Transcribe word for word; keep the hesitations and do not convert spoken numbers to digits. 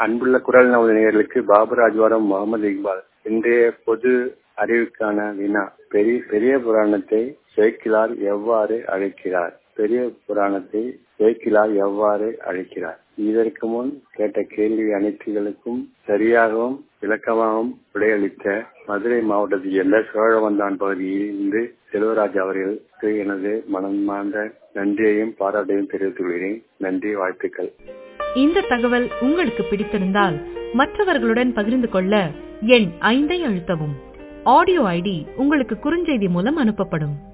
அன்புள்ள குரல் நமது நேயர்களுக்கு பாபுராஜ்வாரம் முகமது இக்பால். இன்றைய பொது அறிவுக்கான வினா, பெரிய பெரிய புராணத்தை சேக்கிழார் எவ்வாறு அழைக்கிறார்? பெரிய புராணத்தை சேக்கிழார் எவ்வாறு அழைக்கிறார்? இதற்கு முன் கேட்ட கேள்வி அனைத்துகளுக்கும் சரியாகவும் விளக்கமாகவும் விடையளித்த மதுரை மாவட்டத்தைச் சேர்ந்த சோழவந்தான் பகுதியில் இருந்து செல்வராஜ் அவர்களுக்கு எனது மனமார்ந்த நன்றியையும் பாராட்டையும் தெரிவித்துக் கொள்கிறேன். நன்றி, வாழ்த்துக்கள். இந்த தகவல் உங்களுக்கு பிடித்திருந்தால் மற்றவர்களுடன் பகிர்ந்து கொள்ள எண் ஐந்தை அழுத்தவும். ஆடியோ ஐடி உங்களுக்கு குறுஞ்செய்தி மூலம் அனுப்பப்படும்.